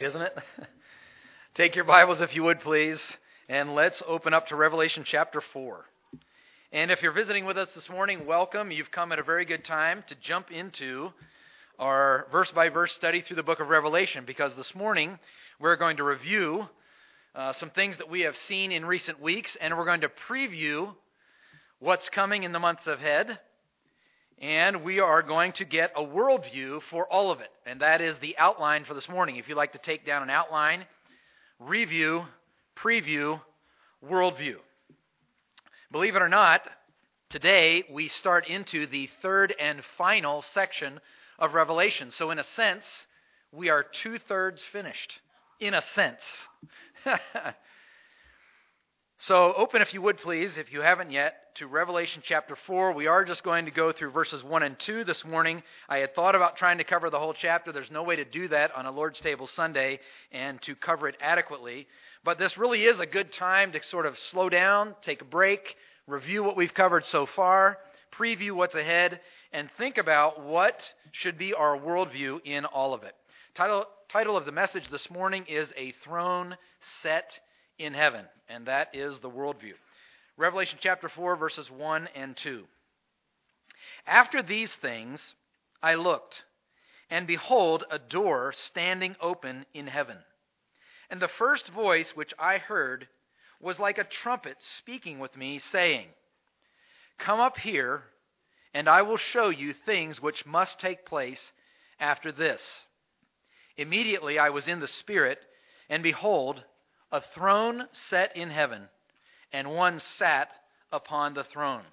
Isn't it? Take your Bibles if you would, please, and let's open up to Revelation chapter 4. And if you're visiting with us this morning, welcome. You've come at a very good time to jump into our verse-by-verse study through the book of Revelation, because this morning we're going to review some things that we have seen in recent weeks, and we're going to preview what's coming in the months ahead. And we are going to get a worldview for all of it. And that is the outline for this morning. If you'd like to take down an outline, review, preview, worldview. Believe it or not, today we start into the third and final section of Revelation. So in a sense, we are 2/3 finished. In a sense. So open, if you would please, if you haven't yet, to Revelation chapter 4. We are just going to go through verses 1 and 2 this morning. I had thought about trying to cover the whole chapter. There's no way to do that on a Lord's Table Sunday and to cover it adequately. But this really is a good time to sort of slow down, take a break, review what we've covered so far, preview what's ahead, and think about what should be our worldview in all of it. Title of the message this morning is A Throne Set in Heaven, and that is the worldview. Revelation chapter 4, verses 1 and 2. After these things I looked, and behold, a door standing open in heaven. And the first voice which I heard was like a trumpet speaking with me, saying, "Come up here, and I will show you things which must take place after this." Immediately I was in the Spirit, and behold, a throne set in heaven, and one sat upon the throne.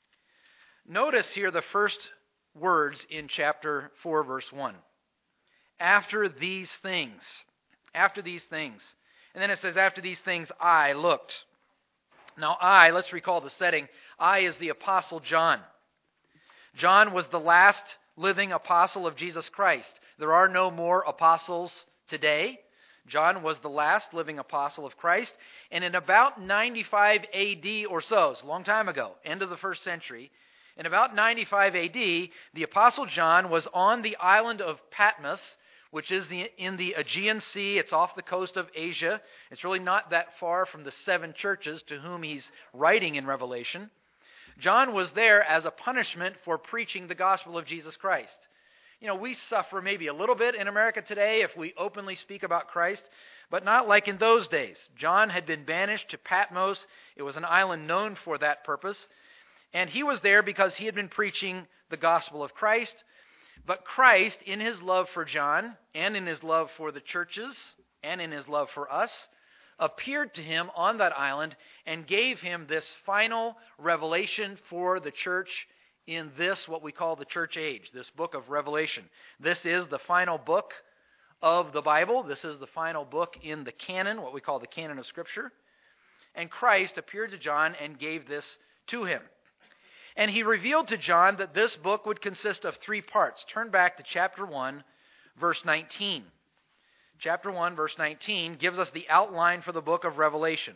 Notice here the first words in chapter 4, verse 1. After these things. After these things. And then it says, after these things I looked. Now let's recall the setting. I is the Apostle John. John was the last living apostle of Jesus Christ. There are no more apostles today. John was the last living apostle of Christ, and in about 95 A.D. or so, it's a long time ago, end of the first century, in about 95 A.D., the apostle John was on the island of Patmos, which is in the Aegean Sea. It's off the coast of Asia. It's really not that far from the 7 churches to whom he's writing in Revelation. John was there as a punishment for preaching the gospel of Jesus Christ. You know, we suffer maybe a little bit in America today if we openly speak about Christ, but not like in those days. John had been banished to Patmos. It was an island known for that purpose. And he was there because he had been preaching the gospel of Christ. But Christ, in his love for John, and in his love for the churches, and in his love for us, appeared to him on that island and gave him this final revelation for the church in this, what we call the church age, this book of Revelation. This is the final book of the Bible. This is the final book in the canon, what we call the canon of Scripture. And Christ appeared to John and gave this to him. And he revealed to John that this book would consist of 3 parts. Turn back to chapter 1, verse 19. Chapter 1, verse 19 gives us the outline for the book of Revelation.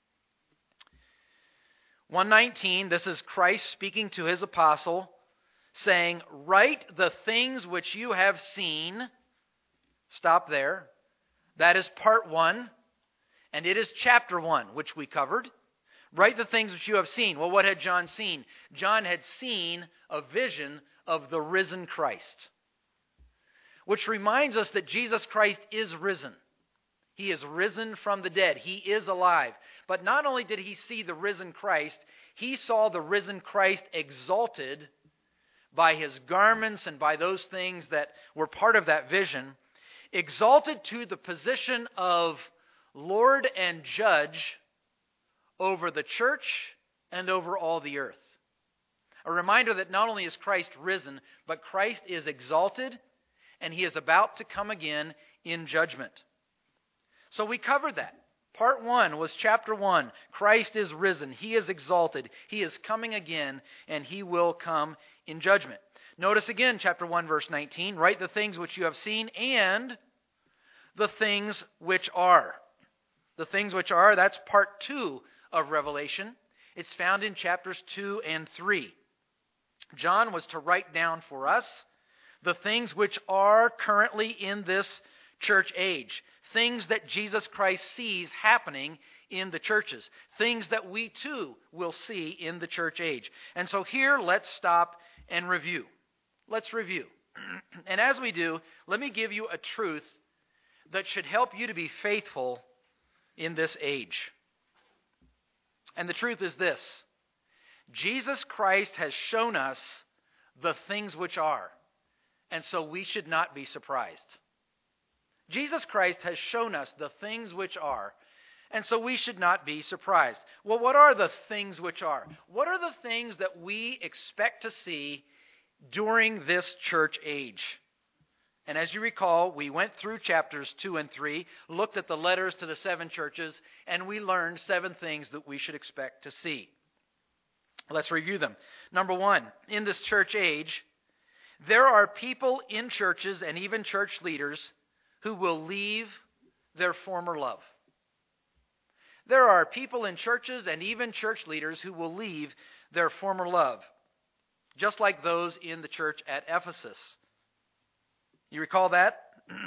1:19, this is Christ speaking to his apostle, saying, "Write the things which you have seen." Stop there. That is part 1, and it is chapter 1, which we covered. Write the things which you have seen. Well, what had John seen? John had seen a vision of the risen Christ, which reminds us that Jesus Christ is risen. He is risen from the dead. He is alive. But not only did he see the risen Christ, he saw the risen Christ exalted by his garments and by those things that were part of that vision, exalted to the position of Lord and Judge over the church and over all the earth. A reminder that not only is Christ risen, but Christ is exalted, and he is about to come again in judgment. So we covered that. Part 1 was chapter 1. Christ is risen. He is exalted. He is coming again, and he will come in judgment. Notice again, chapter 1, verse 19. Write the things which you have seen and the things which are. The things which are, that's part 2 of Revelation. It's found in chapters 2 and 3. John was to write down for us the things which are currently in this church age. things that Jesus Christ sees happening in the churches, things that we too will see in the church age. And so here, let's stop and review. Let's review. And as we do, let me give you a truth that should help you to be faithful in this age. And the truth is this: Jesus Christ has shown us the things which are, and so we should not be surprised. Jesus Christ has shown us the things which are, and so we should not be surprised. Well, what are the things which are? What are the things that we expect to see during this church age? And as you recall, we went through chapters 2 and 3, looked at the letters to the 7 churches, and we learned 7 things that we should expect to see. Let's review them. Number 1, in this church age, there are people in churches and even church leaders who will leave their former love. There are people in churches and even church leaders who will leave their former love, just like those in the church at Ephesus. You recall that?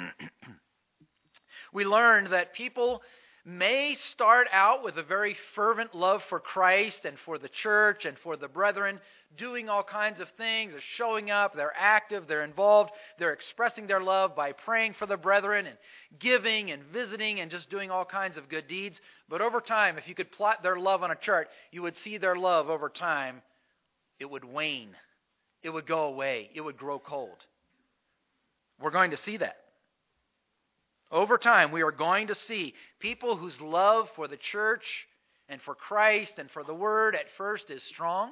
We learned that people may start out with a very fervent love for Christ and for the church and for the brethren, doing all kinds of things. They're showing up, they're active, they're involved, they're expressing their love by praying for the brethren and giving and visiting and just doing all kinds of good deeds. But over time, if you could plot their love on a chart, you would see their love over time. It would wane. It would go away. It would grow cold. We're going to see that. Over time, we are going to see people whose love for the church and for Christ and for the Word at first is strong,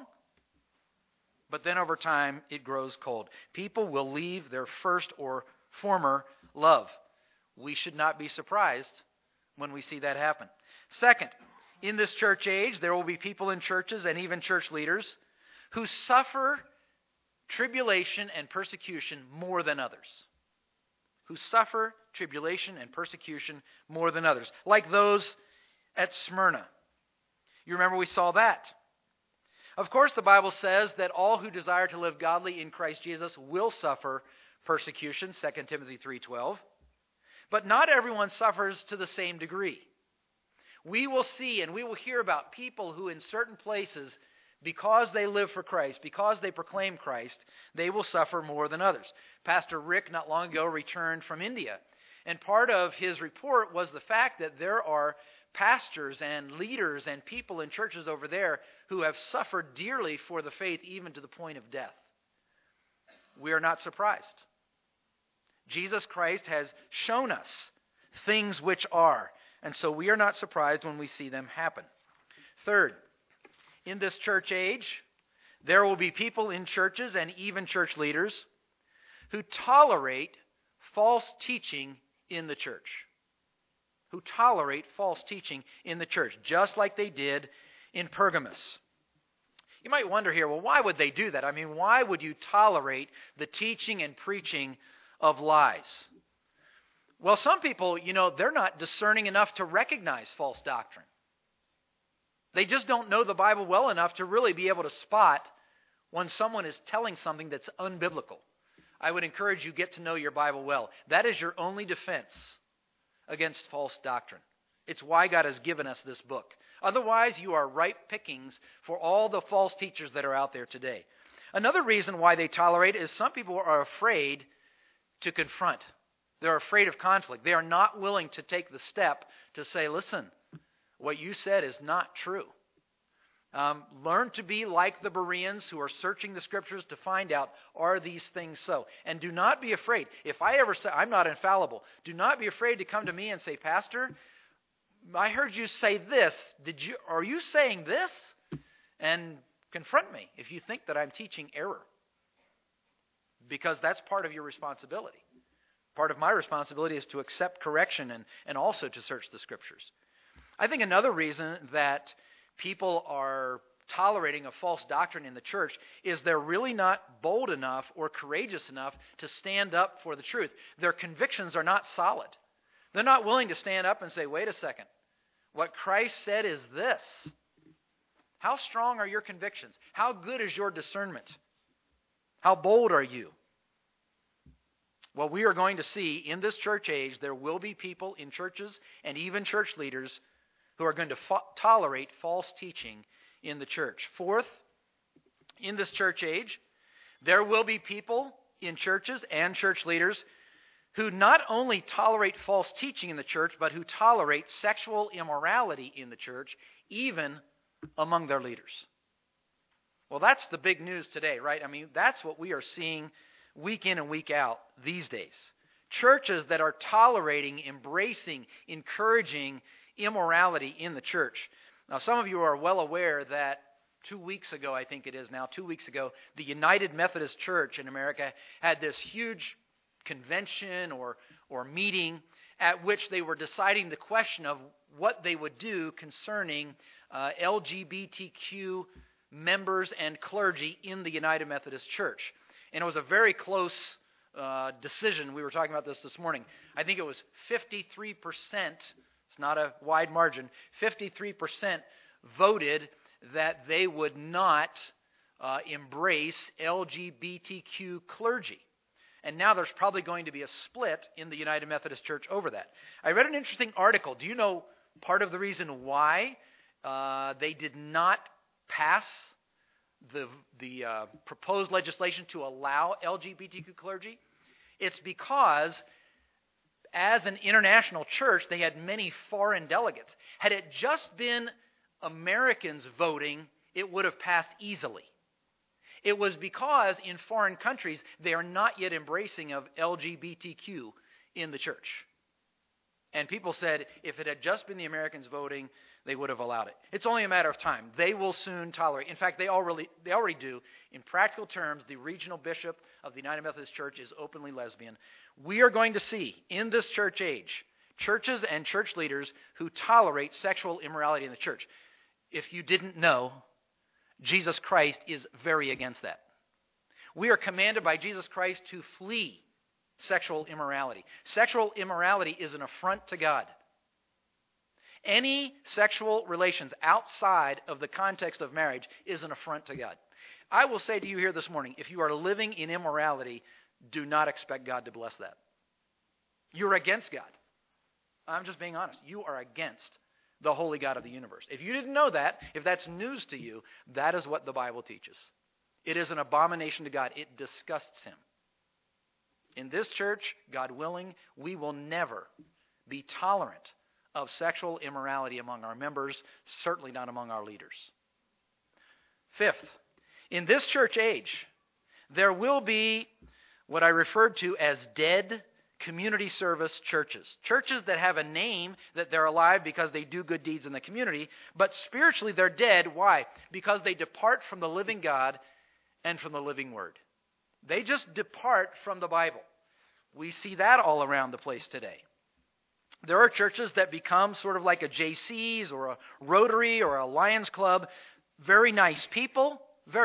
but then over time it grows cold. People will leave their first or former love. We should not be surprised when we see that happen. Second, in this church age, there will be people in churches and even church leaders who suffer tribulation and persecution more than others. Who suffer tribulation and persecution more than others, like those at Smyrna. You remember we saw that. Of course, the Bible says that all who desire to live godly in Christ Jesus will suffer persecution, 2 Timothy 3:12. But not everyone suffers to the same degree. We will see and we will hear about people who in certain places, because they live for Christ, because they proclaim Christ, they will suffer more than others. Pastor Rick not long ago returned from India, and part of his report was the fact that there are pastors and leaders and people in churches over there who have suffered dearly for the faith, even to the point of death. We are not surprised. Jesus Christ has shown us things which are, and so we are not surprised when we see them happen. Third, in this church age, there will be people in churches and even church leaders who tolerate false teaching in the church. Who tolerate false teaching in the church, just like they did in Pergamos. You might wonder here, well, why would they do that? I mean, why would you tolerate the teaching and preaching of lies? Well, some people, they're not discerning enough to recognize false doctrine. They just don't know the Bible well enough to really be able to spot when someone is telling something that's unbiblical. I would encourage you get to know your Bible well. That is your only defense against false doctrine. It's why God has given us this book. Otherwise, you are ripe pickings for all the false teachers that are out there today. Another reason why they tolerate is some people are afraid to confront. They're afraid of conflict. They are not willing to take the step to say, listen, what you said is not true. Learn to be like the Bereans who are searching the Scriptures to find out, are these things so? And do not be afraid. If I ever say, I'm not infallible, do not be afraid to come to me and say, Pastor, I heard you say this. Are you saying this? And confront me if you think that I'm teaching error. Because that's part of your responsibility. Part of my responsibility is to accept correction and also to search the Scriptures. I think another reason that people are tolerating a false doctrine in the church is they're really not bold enough or courageous enough to stand up for the truth. Their convictions are not solid. They're not willing to stand up and say, wait a second, what Christ said is this. How strong are your convictions? How good is your discernment? How bold are you? What we are going to see in this church age, there will be people in churches and even church leaders who are going to tolerate false teaching in the church. Fourth, in this church age, there will be people in churches and church leaders who not only tolerate false teaching in the church, but who tolerate sexual immorality in the church, even among their leaders. Well, that's the big news today, right? I mean, that's what we are seeing week in and week out these days. Churches that are tolerating, embracing, encouraging immorality in the church. Now, some of you are well aware that 2 weeks ago, I think it is now, 2 weeks ago, the United Methodist Church in America had this huge convention or meeting at which they were deciding the question of what they would do concerning LGBTQ members and clergy in the United Methodist Church. And it was a very close decision. We were talking about this morning. I think it was 53%, it's not a wide margin, 53% voted that they would not embrace LGBTQ clergy. And now there's probably going to be a split in the United Methodist Church over that. I read an interesting article. Do you know part of the reason why they did not pass the proposed legislation to allow LGBTQ clergy? It's because as an international church, they had many foreign delegates. Had it just been Americans voting, it would have passed easily. It was because in foreign countries, they are not yet embracing of LGBTQ in the church. And people said if it had just been the Americans voting, they would have allowed it. It's only a matter of time. They will soon tolerate. In fact, they already do. In practical terms, the regional bishop of the United Methodist Church is openly lesbian. We are going to see in this church age churches and church leaders who tolerate sexual immorality in the church. If you didn't know, Jesus Christ is very against that. We are commanded by Jesus Christ to flee sexual immorality. Sexual immorality is an affront to God. Any sexual relations outside of the context of marriage is an affront to God. I will say to you here this morning, if you are living in immorality, do not expect God to bless that. You're against God. I'm just being honest. You are against the holy God of the universe. If you didn't know that, if that's news to you, that is what the Bible teaches. It is an abomination to God. It disgusts Him. In this church, God willing, we will never be tolerant of sexual immorality among our members, certainly not among our leaders. Fifth, in this church age, there will be what I referred to as dead community service churches. Churches that have a name that they're alive because they do good deeds in the community, but spiritually they're dead. Why? Because they depart from the living God and from the living Word. They just depart from the Bible. We see that all around the place today. There are churches that become sort of like a JC's or a Rotary or a Lions Club. Very nice people,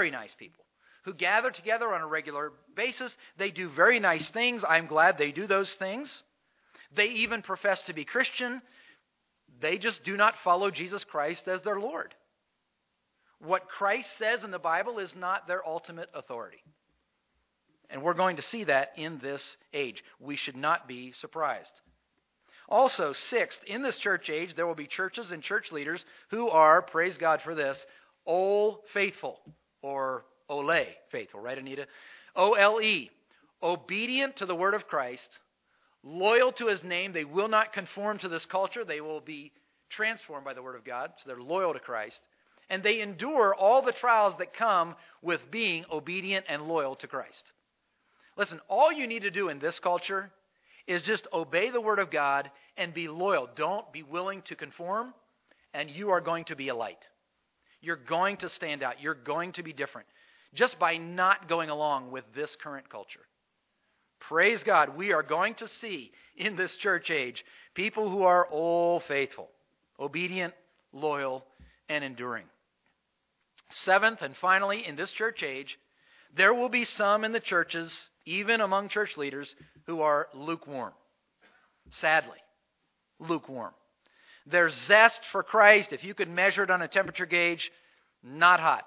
who gather together on a regular basis. They do very nice things. I'm glad they do those things. They even profess to be Christian. They just do not follow Jesus Christ as their Lord. What Christ says in the Bible is not their ultimate authority. And we're going to see that in this age. We should not be surprised. Also, sixth, in this church age, there will be churches and church leaders who are, praise God for this, Ole faithful, or Ole faithful, right, Anita? O-L-E, obedient to the word of Christ, loyal to His name. They will not conform to this culture. They will be transformed by the word of God, so they're loyal to Christ. And they endure all the trials that come with being obedient and loyal to Christ. Listen, all you need to do in this culture is just obey the word of God and be loyal. Don't be willing to conform, and you are going to be a light. You're going to stand out. You're going to be different just by not going along with this current culture. Praise God, we are going to see in this church age people who are all faithful, obedient, loyal, and enduring. Seventh, and finally, in this church age, there will be some in the churches, even among church leaders, who are lukewarm. Sadly, lukewarm. Their zest for Christ, if you could measure it on a temperature gauge, not hot,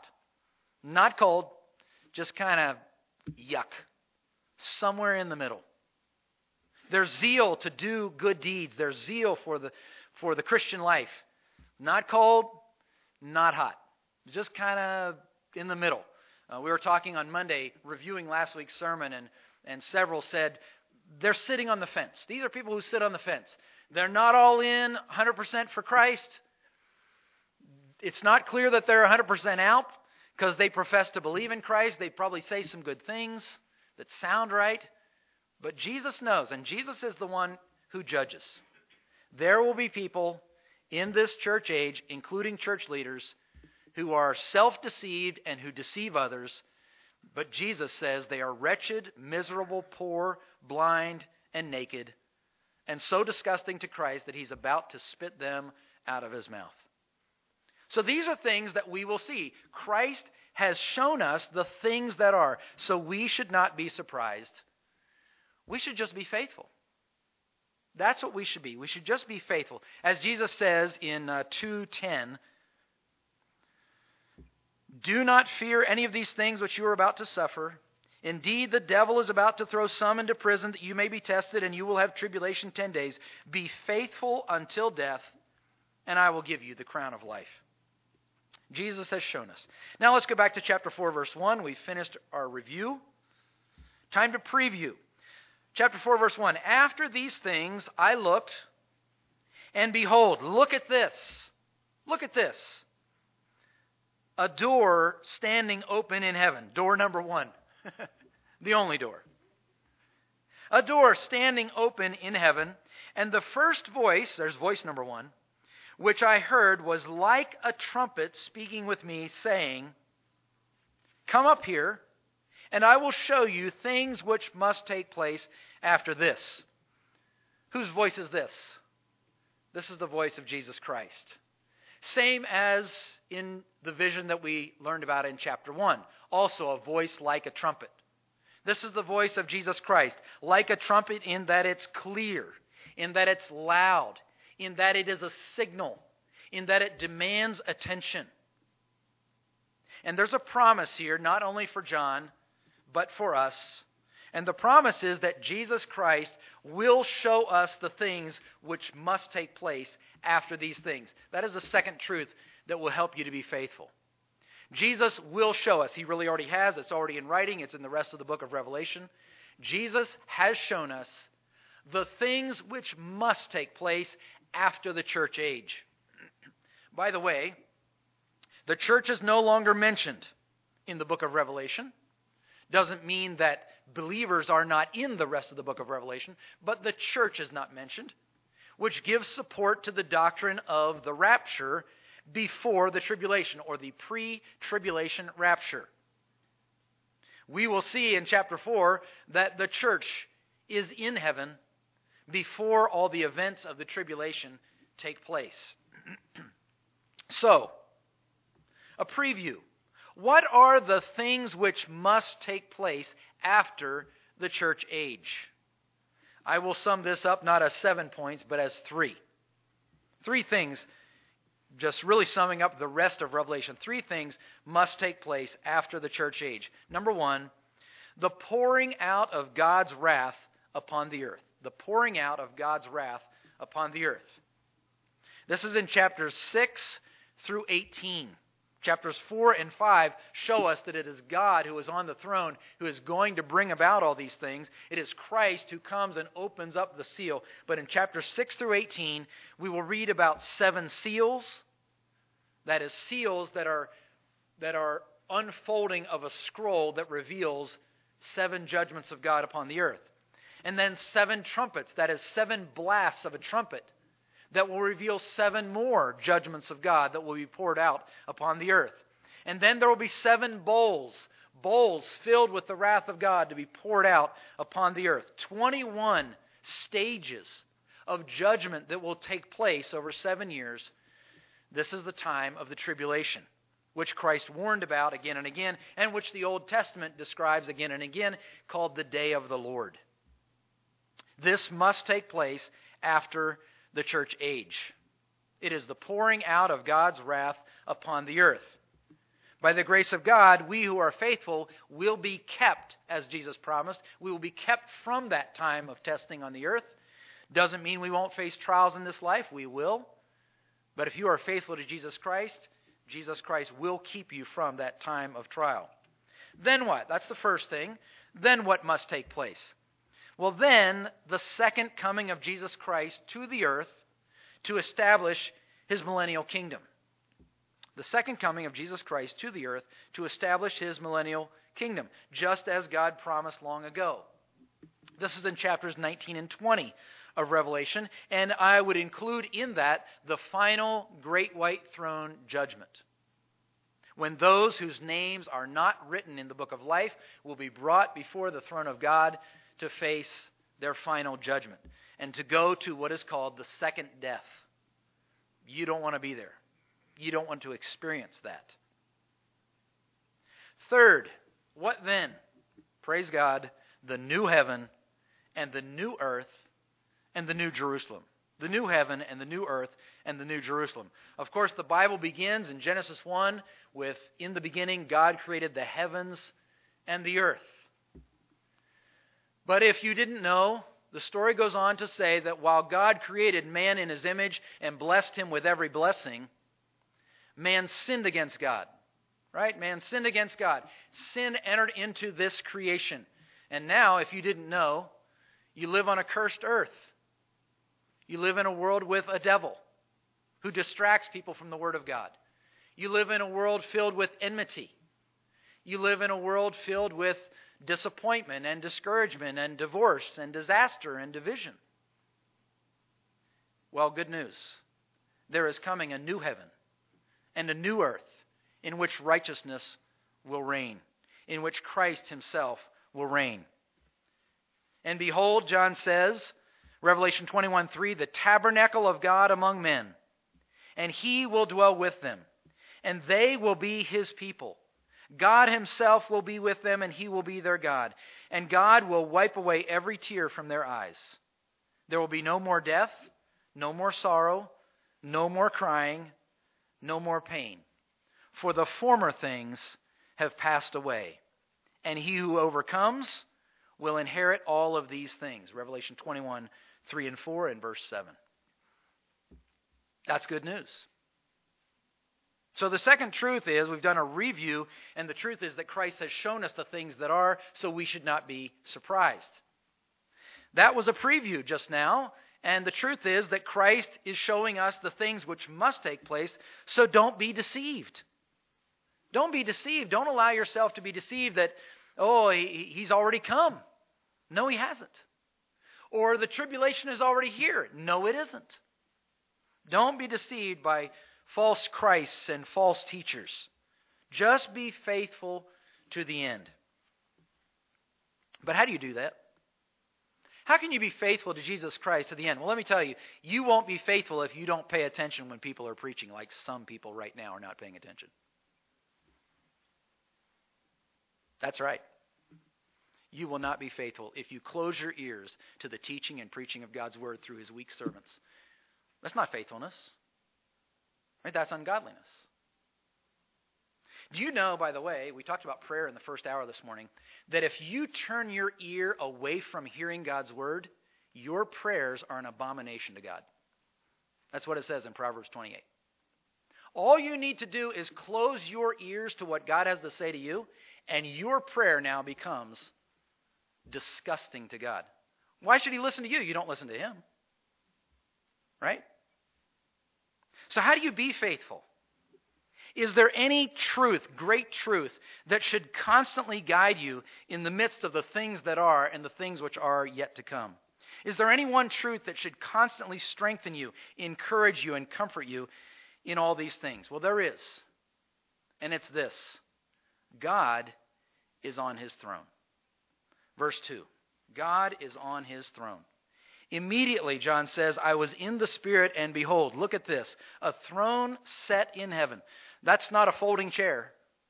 not cold, just kind of yuck, somewhere in the middle. Their zeal to do good deeds. Their zeal for the Christian life. Not cold, not hot. Just kind of in the middle. We were talking on Monday, reviewing last week's sermon, and several said they're sitting on the fence. These are people who sit on the fence. They're not all in 100% for Christ. It's not clear that they're 100% out because they profess to believe in Christ. They probably say some good things that sound right. But Jesus knows, and Jesus is the one who judges. There will be people in this church age, including church leaders, who are self-deceived and who deceive others. But Jesus says they are wretched, miserable, poor, blind, and naked, and so disgusting to Christ that He's about to spit them out of His mouth. So these are things that we will see. Christ has shown us the things that are. So we should not be surprised. We should just be faithful. That's what we should be. We should just be faithful. As Jesus says in 2:10, "Do not fear any of these things which you are about to suffer. Indeed, the devil is about to throw some into prison that you may be tested, and you will have tribulation 10 days. Be faithful until death, and I will give you the crown of life." Jesus has shown us. Now let's go back to chapter 4, verse 1. We've finished our review. Time to preview. Chapter 4, verse 1. "After these things I looked, and behold," look at this. Look at this. "A door standing open in heaven." Door number 1. The only door. "A door standing open in heaven, and the first voice," there's voice number 1, "which I heard was like a trumpet speaking with me, saying, 'Come up here, and I will show you things which must take place after this.'" Whose voice is this? This is the voice of Jesus Christ. Same as in the vision that we learned about in chapter 1. Also a voice like a trumpet. This is the voice of Jesus Christ. Like a trumpet in that it's clear, in that it's loud, in that it is a signal, in that it demands attention. And there's a promise here, not only for John, but for us. And the promise is that Jesus Christ will show us the things which must take place after these things. That is the second truth that will help you to be faithful. Jesus will show us. He really already has. It's already in writing. It's in the rest of the book of Revelation. Jesus has shown us the things which must take place after the church age. By the way, the church is no longer mentioned in the book of Revelation. Doesn't mean that believers are not in the rest of the book of Revelation, but the church is not mentioned, which gives support to the doctrine of the rapture before the tribulation, or the pre-tribulation rapture. We will see in chapter 4 that the church is in heaven before all the events of the tribulation take place. So, a preview. What are the things which must take place after the church age? I will sum this up not as 7 points, but as 3. 3 things, just really summing up the rest of Revelation. 3 things must take place after the church age. Number 1, the pouring out of God's wrath upon the earth. The pouring out of God's wrath upon the earth. This is in chapters 6 through 18. Chapters 4 and 5 show us that it is God who is on the throne, who is going to bring about all these things. It is Christ who comes and opens up the seal. But in chapters 6 through 18, we will read about 7 seals. That is, seals that are unfolding of a scroll that reveals 7 judgments of God upon the earth. And then 7 trumpets, that is 7 blasts of a trumpet, that will reveal 7 more judgments of God that will be poured out upon the earth. And then there will be 7 bowls filled with the wrath of God to be poured out upon the earth. 21 stages of judgment that will take place over 7 years. This is the time of the tribulation, which Christ warned about again and again, and which the Old Testament describes again and again, called the day of the Lord. This must take place after the church age. It is the pouring out of God's wrath upon the earth. By the grace of God, we who are faithful will be kept, as Jesus promised. We will be kept from that time of testing on the earth. Doesn't mean we won't face trials in this life. We will. But if you are faithful to Jesus Christ will keep you from that time of trial. Then what? That's the first thing. Then what must take place? Well, then the second coming of Jesus Christ to the earth to establish His millennial kingdom. The second coming of Jesus Christ to the earth to establish His millennial kingdom, just as God promised long ago. This is in chapters 19 and 20 of Revelation, and I would include in that the final great white throne judgment, when those whose names are not written in the book of life will be brought before the throne of God to face their final judgment and to go to what is called the second death. You don't want to be there. You don't want to experience that. Third, what then? Praise God, the new heaven and the new earth and the new Jerusalem. The new heaven and the new earth and the new Jerusalem. Of course, the Bible begins in Genesis 1 with, in the beginning, God created the heavens and the earth. But if you didn't know, the story goes on to say that while God created man in His image and blessed him with every blessing, man sinned against God. Right? Man sinned against God. Sin entered into this creation. And now, if you didn't know, you live on a cursed earth. You live in a world with a devil who distracts people from the Word of God. You live in a world filled with enmity. You live in a world filled with disappointment and discouragement and divorce and disaster and division. Well, good news. There is coming a new heaven and a new earth in which righteousness will reign, in which Christ Himself will reign. And behold, John says, Revelation 21:3, the tabernacle of God among men, and He will dwell with them, and they will be His people. God Himself will be with them, and He will be their God. And God will wipe away every tear from their eyes. There will be no more death, no more sorrow, no more crying, no more pain. For the former things have passed away. And he who overcomes will inherit all of these things. Revelation 21:3 and 4 and verse 7. That's good news. So the second truth is, we've done a review, and the truth is that Christ has shown us the things that are, so we should not be surprised. That was a preview just now, and the truth is that Christ is showing us the things which must take place, so don't be deceived. Don't be deceived. Don't allow yourself to be deceived that, He's already come. No, He hasn't. Or the tribulation is already here. No, it isn't. Don't be deceived by false Christs and false teachers. Just be faithful to the end. But how do you do that? How can you be faithful to Jesus Christ to the end? Well, let me tell you, you won't be faithful if you don't pay attention when people are preaching, like some people right now are not paying attention. That's right. You will not be faithful if you close your ears to the teaching and preaching of God's Word through His weak servants. That's not faithfulness. Right? That's ungodliness. Do you know, by the way, we talked about prayer in the first hour this morning, that if you turn your ear away from hearing God's Word, your prayers are an abomination to God. That's what it says in Proverbs 28. All you need to do is close your ears to what God has to say to you, and your prayer now becomes disgusting to God. Why should He listen to you? You don't listen to Him. Right? So how do you be faithful? Is there any truth, great truth, that should constantly guide you in the midst of the things that are and the things which are yet to come? Is there any one truth that should constantly strengthen you, encourage you, and comfort you in all these things? Well, there is. And it's this. God is on His throne. Verse 2. God is on His throne. Immediately, John says, I was in the Spirit, and behold, look at this, a throne set in heaven. That's not a folding chair.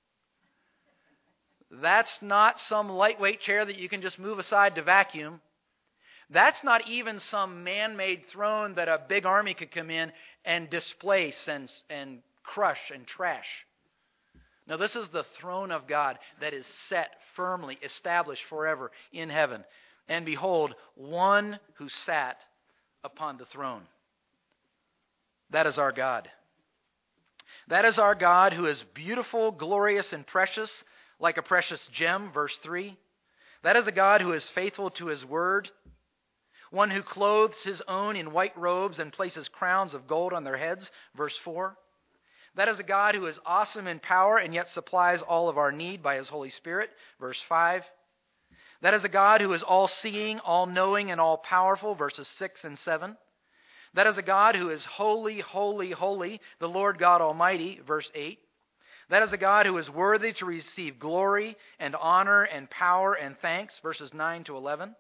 That's not some lightweight chair that you can just move aside to vacuum. That's not even some man-made throne that a big army could come in and displace and crush and trash. No, this is the throne of God that is set firmly, established forever in heaven. And behold, one who sat upon the throne. That is our God. That is our God who is beautiful, glorious, and precious, like a precious gem, verse 3. That is a God who is faithful to His word, one who clothes His own in white robes and places crowns of gold on their heads, verse 4. That is a God who is awesome in power and yet supplies all of our need by His Holy Spirit, verse 5. That is a God who is all-seeing, all-knowing, and all-powerful, verses 6 and 7. That is a God who is holy, holy, holy, the Lord God Almighty, verse 8. That is a God who is worthy to receive glory and honor and power and thanks, verses 9 to 11.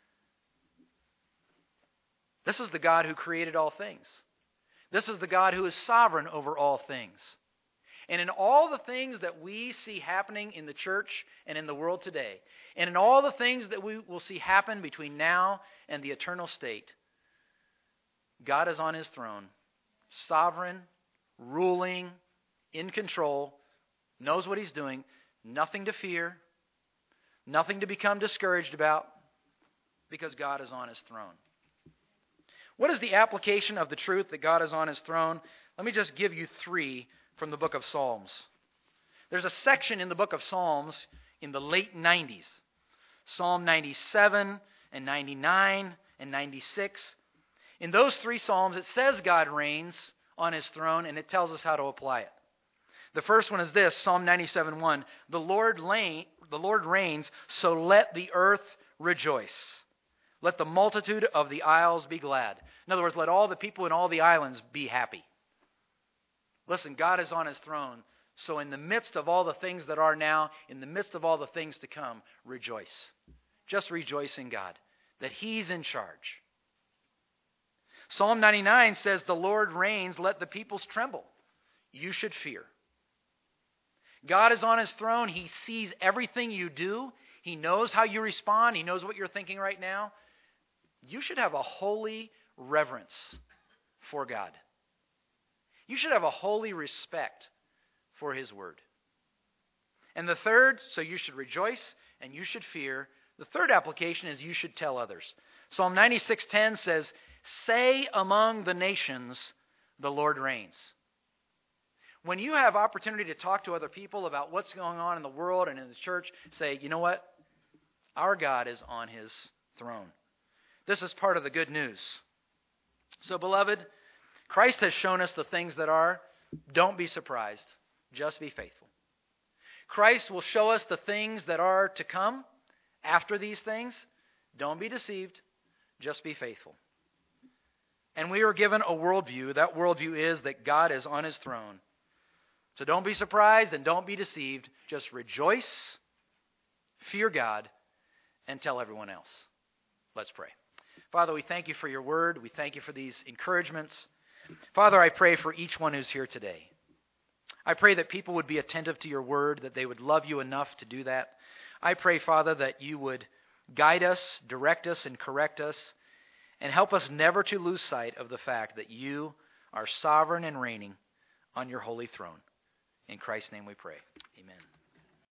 This is the God who created all things. This is the God who is sovereign over all things. And in all the things that we see happening in the church and in the world today, and in all the things that we will see happen between now and the eternal state, God is on His throne, sovereign, ruling, in control, knows what He's doing, nothing to fear, nothing to become discouraged about, because God is on His throne. What is the application of the truth that God is on His throne? Let me just give you 3 from the book of Psalms. There's a section in the book of Psalms in the late 90s. Psalm 97 and 99 and 96. In those 3 Psalms, it says God reigns on His throne, and it tells us how to apply it. The first one is this, Psalm 97:1. The Lord reigns, so let the earth rejoice. Let the multitude of the isles be glad. In other words, let all the people in all the islands be happy. Listen, God is on His throne, so in the midst of all the things that are now, in the midst of all the things to come, rejoice. Just rejoice in God, that He's in charge. Psalm 99 says, the Lord reigns, let the peoples tremble. You should fear. God is on His throne. He sees everything you do. He knows how you respond. He knows what you're thinking right now. You should have a holy reverence for God. You should have a holy respect for His word. And the third, so you should rejoice and you should fear. The third application is you should tell others. Psalm 96:10 says, say among the nations, the Lord reigns. When you have opportunity to talk to other people about what's going on in the world and in the church, say, you know what? Our God is on His throne. This is part of the good news. So, beloved, Christ has shown us the things that are. Don't be surprised. Just be faithful. Christ will show us the things that are to come after these things. Don't be deceived. Just be faithful. And we are given a worldview. That worldview is that God is on His throne. So don't be surprised and don't be deceived. Just rejoice, fear God, and tell everyone else. Let's pray. Father, we thank You for Your word. We thank You for these encouragements. Father, I pray for each one who's here today. I pray that people would be attentive to Your word, that they would love You enough to do that. I pray, Father, that You would guide us, direct us, and correct us, and help us never to lose sight of the fact that You are sovereign and reigning on Your holy throne. In Christ's name we pray. Amen.